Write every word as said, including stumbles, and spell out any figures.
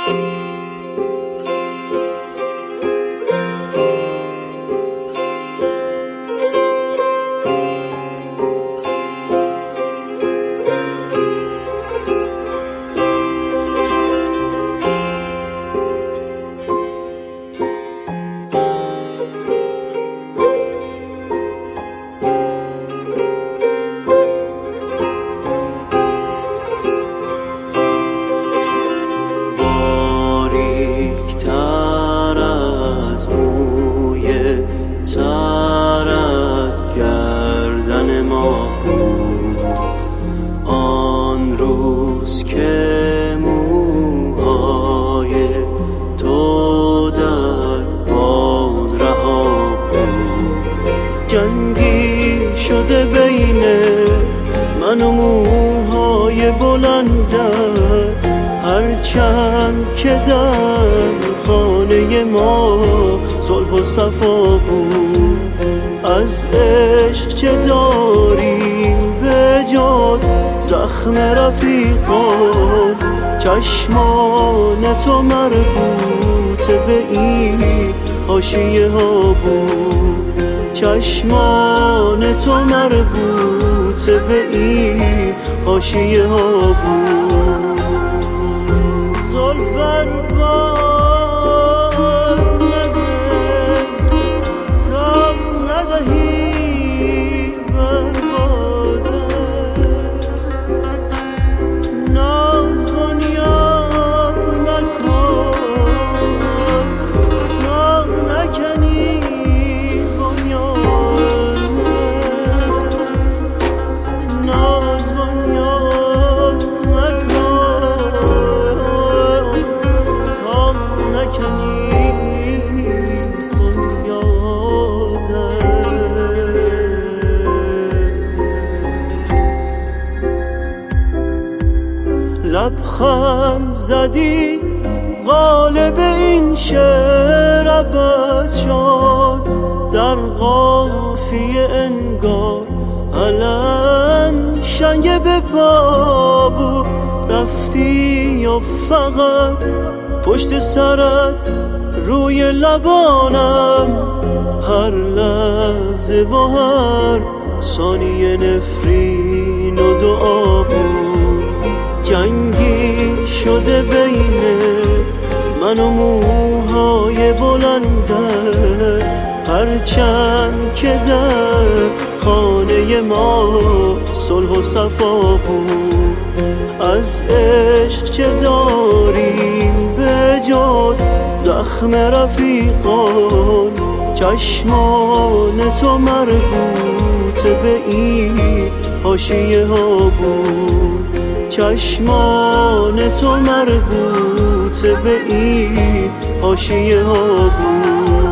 سرت گردن ما بود آن روز که موهای تو در باد رها بود. جنگی شده بین من و موهای بلندت، هرچند که در خانه ما صلح و صفا بود. از عشق چه داریم به جز زخم رفیقان؟ چشمان تو مربوط به این حاشیه ها بود، چشمان تو مربوط به این حاشیه ها بود. زلفر باد نده تا ندهی بر باده، ناز بنیاد نکن تا نکنی بنیاده، ناز بنیاد لبخند زدی قالب این شعر عوض شد، در قافیه انگار علم شنگ به پا بود. رفتی یا فقط پشت سرت روی لبانم؟ هر لحظه و هر ثانیه نفرین و دعا بود. جنگی شده بین من و موهای بلندت، هرچند که در خانه ما صلح و صفا بود. از عشق چه داریم به جز زخم رفیقان؟ چشمان تو مربوط به این حاشیه ها بود، چشمان تو مربوط به این حاشیه ها بود.